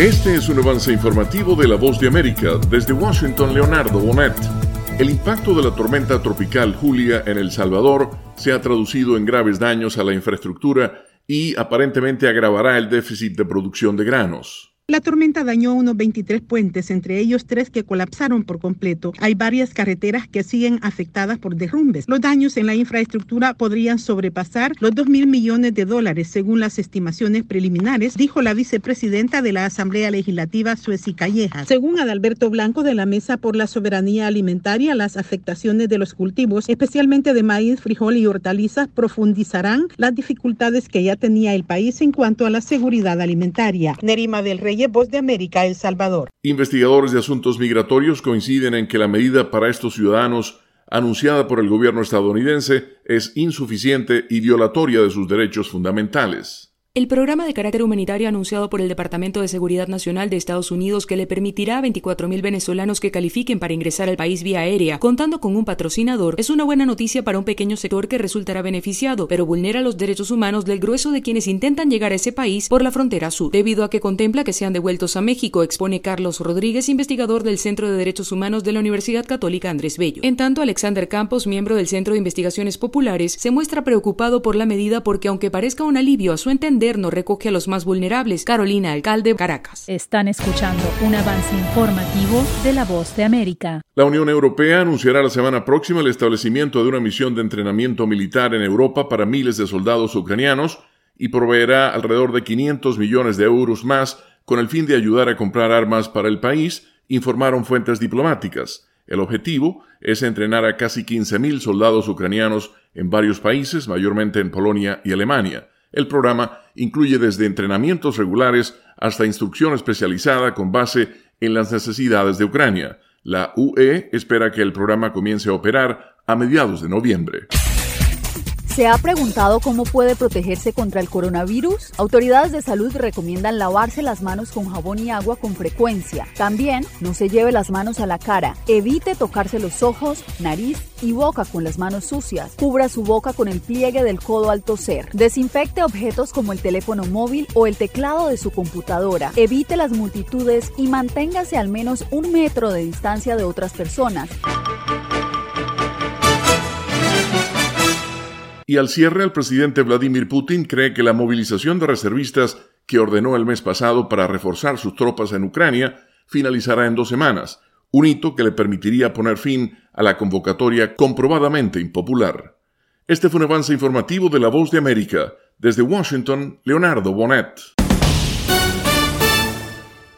Este es un avance informativo de La Voz de América. Desde Washington, Leonardo Bonet. El impacto de la tormenta tropical Julia en El Salvador se ha traducido en graves daños a la infraestructura y aparentemente agravará el déficit de producción de granos. La tormenta dañó unos 23 puentes, entre ellos 3 que colapsaron por completo. Hay varias carreteras que siguen afectadas por derrumbes. Los daños en la infraestructura podrían sobrepasar los $2.000 millones, según las estimaciones preliminares, dijo la vicepresidenta de la Asamblea Legislativa, Suezi Callejas. Según Adalberto Blanco de la Mesa por la Soberanía Alimentaria, las afectaciones de los cultivos, especialmente de maíz, frijol y hortalizas, profundizarán las dificultades que ya tenía el país en cuanto a la seguridad alimentaria. Nerima del Rey, Voz de América, El Salvador. Investigadores de asuntos migratorios coinciden en que la medida para estos ciudadanos anunciada por el gobierno estadounidense es insuficiente y violatoria de sus derechos fundamentales. El programa de carácter humanitario anunciado por el Departamento de Seguridad Nacional de Estados Unidos, que le permitirá a 24,000 venezolanos que califiquen para ingresar al país vía aérea, contando con un patrocinador, es una buena noticia para un pequeño sector que resultará beneficiado, pero vulnera los derechos humanos del grueso de quienes intentan llegar a ese país por la frontera sur, debido a que contempla que sean devueltos a México, expone Carlos Rodríguez, investigador del Centro de Derechos Humanos de la Universidad Católica Andrés Bello. En tanto, Alexander Campos, miembro del Centro de Investigaciones Populares, se muestra preocupado por la medida porque, aunque parezca un alivio a su entender, no recoge a los más vulnerables. Carolina Alcalde, Caracas. Están escuchando un avance informativo de La Voz de América. La Unión Europea anunciará la semana próxima el establecimiento de una misión de entrenamiento militar en Europa para miles de soldados ucranianos y proveerá alrededor de 500 millones de euros más con el fin de ayudar a comprar armas para el país, informaron fuentes diplomáticas. El objetivo es entrenar a casi 15,000 soldados ucranianos en varios países, mayormente en Polonia y Alemania. El programa incluye desde entrenamientos regulares hasta instrucción especializada con base en las necesidades de Ucrania. La UE espera que el programa comience a operar a mediados de noviembre. ¿Se ha preguntado cómo puede protegerse contra el coronavirus? Autoridades de salud recomiendan lavarse las manos con jabón y agua con frecuencia. También no se lleve las manos a la cara. Evite tocarse los ojos, nariz y boca con las manos sucias. Cubra su boca con el pliegue del codo al toser. Desinfecte objetos como el teléfono móvil o el teclado de su computadora. Evite las multitudes y manténgase al menos 1 metro de distancia de otras personas. Y al cierre, el presidente Vladimir Putin cree que la movilización de reservistas que ordenó el mes pasado para reforzar sus tropas en Ucrania finalizará en 2 semanas, un hito que le permitiría poner fin a la convocatoria comprobadamente impopular. Este fue un avance informativo de La Voz de América. Desde Washington, Leonardo Bonet.